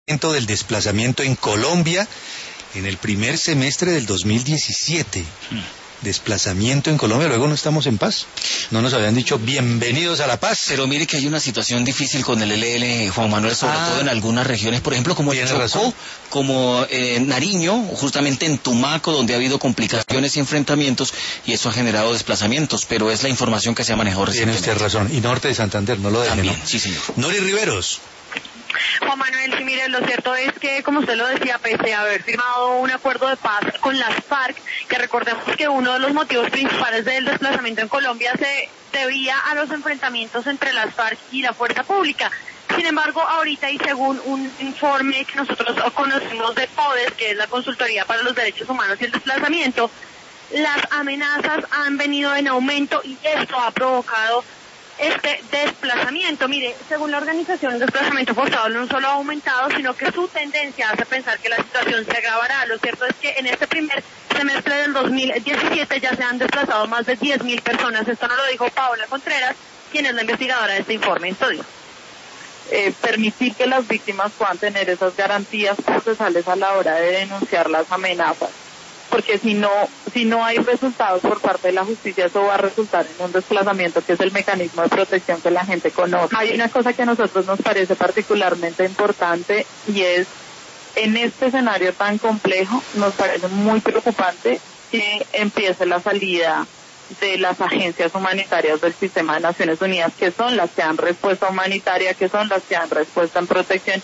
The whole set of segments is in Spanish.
del desplazamiento en Colombia en el primer semestre del 2017. Desplazamiento en Colombia, luego no estamos en paz. No nos habían dicho bienvenidos a la paz. Pero mire que hay una situación difícil con el ELN, Juan Manuel, sobre todo en algunas regiones, por ejemplo, como el Chocó, como Nariño, justamente en Tumaco, donde ha habido complicaciones y enfrentamientos, y eso ha generado desplazamientos, pero es la información que se ha manejado recientemente. Tiene usted razón. Y norte de Santander, no lo dejen. También, ¿no? Sí, señor. Nori Riveros. Juan Manuel, sí, mire, lo cierto es que, como usted lo decía, pese a haber firmado un acuerdo de paz con las FARC, que recordemos que uno de los motivos principales del desplazamiento en Colombia se debía a los enfrentamientos entre las FARC y la fuerza pública. Sin embargo, ahorita, y según un informe que nosotros conocimos de PODES, que es la Consultoría para los Derechos Humanos y el Desplazamiento, las amenazas han venido en aumento y esto ha provocado este desplazamiento. Mire, según la organización, el desplazamiento forzado no solo ha aumentado, sino que su tendencia hace pensar que la situación se agravará. Lo cierto es que en este primer semestre del 2017 ya se han desplazado más de 10.000 personas. Esto nos lo dijo Paola Contreras, quien es la investigadora de este informe. Estudio. Permitir que las víctimas puedan tener esas garantías procesales a la hora de denunciar las amenazas, porque si no hay resultados por parte de la justicia, eso va a resultar en un desplazamiento, que es el mecanismo de protección que la gente conoce. Hay una cosa que a nosotros nos parece particularmente importante, y es, en este escenario tan complejo, nos parece muy preocupante que empiece la salida de las agencias humanitarias del sistema de Naciones Unidas, que son las que dan respuesta humanitaria, que son las que dan respuesta en protección.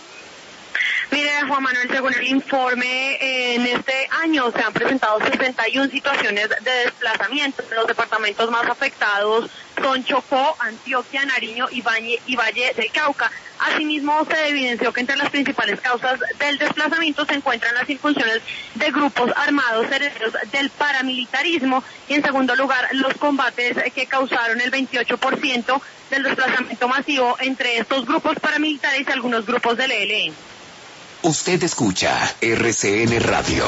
Mire, Juan Manuel, según el informe, en este año se han presentado 61 situaciones de desplazamiento. Los departamentos más afectados son Chocó, Antioquia, Nariño y Valle del Cauca. Asimismo, se evidenció que entre las principales causas del desplazamiento se encuentran las incursiones de grupos armados herederos del paramilitarismo, y en segundo lugar, los combates que causaron el 28% del desplazamiento masivo entre estos grupos paramilitares y algunos grupos del ELN. Usted escucha RCN Radio.